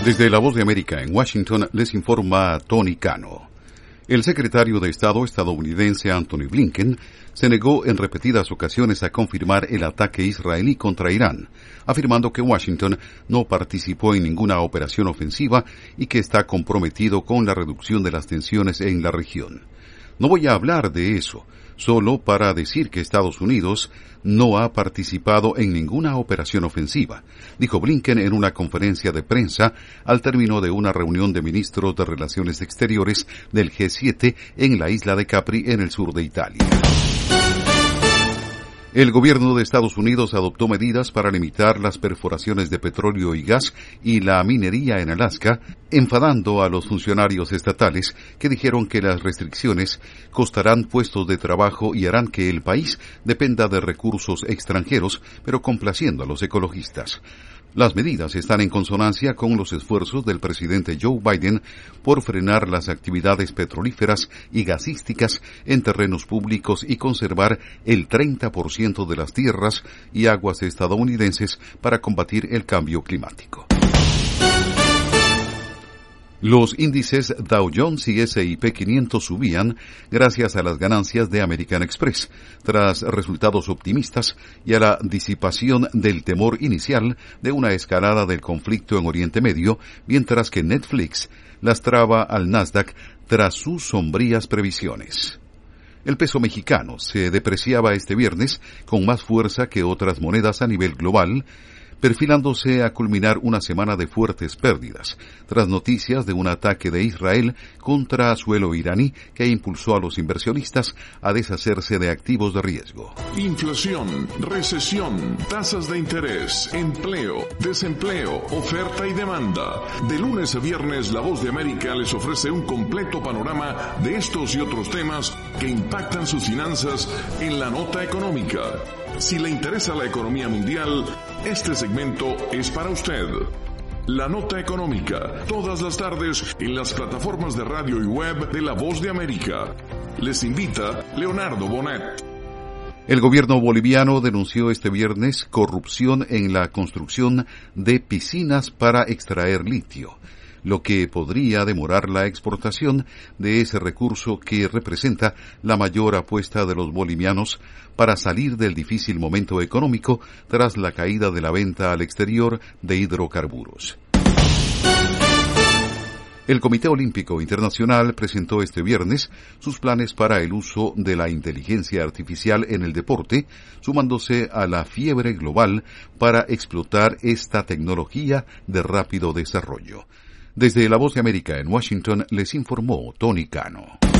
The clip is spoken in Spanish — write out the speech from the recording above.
Desde La Voz de América en Washington les informa Tony Cano. El secretario de Estado estadounidense Antony Blinken se negó en repetidas ocasiones a confirmar el ataque israelí contra Irán, afirmando que Washington no participó en ninguna operación ofensiva y que está comprometido con la reducción de las tensiones en la región. No voy a hablar de eso, solo para decir que Estados Unidos no ha participado en ninguna operación ofensiva, dijo Blinken en una conferencia de prensa al término de una reunión de ministros de Relaciones Exteriores del G7 en la isla de Capri, en el sur de Italia. El gobierno de Estados Unidos adoptó medidas para limitar las perforaciones de petróleo y gas y la minería en Alaska, enfadando a los funcionarios estatales que dijeron que las restricciones costarán puestos de trabajo y harán que el país dependa de recursos extranjeros, pero complaciendo a los ecologistas. Las medidas están en consonancia con los esfuerzos del presidente Joe Biden por frenar las actividades petrolíferas y gasísticas en terrenos públicos y conservar el 30% de las tierras y aguas estadounidenses para combatir el cambio climático. Los índices Dow Jones y S&P 500 subían gracias a las ganancias de American Express, tras resultados optimistas y a la disipación del temor inicial de una escalada del conflicto en Oriente Medio, mientras que Netflix lastraba al Nasdaq tras sus sombrías previsiones. El peso mexicano se depreciaba este viernes con más fuerza que otras monedas a nivel global, perfilándose a culminar una semana de fuertes pérdidas, tras noticias de un ataque de Israel contra suelo iraní que impulsó a los inversionistas a deshacerse de activos de riesgo. Inflación, recesión, tasas de interés, empleo, desempleo, oferta y demanda. De lunes a viernes, La Voz de América les ofrece un completo panorama de estos y otros temas que impactan sus finanzas en la nota económica. Si le interesa la economía mundial, este segmento es para usted. La nota económica, todas las tardes en las plataformas de radio y web de La Voz de América. Les invita Leonardo Bonet. El gobierno boliviano denunció este viernes corrupción en la construcción de piscinas para extraer litio, lo que podría demorar la exportación de ese recurso que representa la mayor apuesta de los bolivianos para salir del difícil momento económico tras la caída de la venta al exterior de hidrocarburos. El Comité Olímpico Internacional presentó este viernes sus planes para el uso de la inteligencia artificial en el deporte, sumándose a la fiebre global para explotar esta tecnología de rápido desarrollo. Desde La Voz de América en Washington les informó Tony Cano.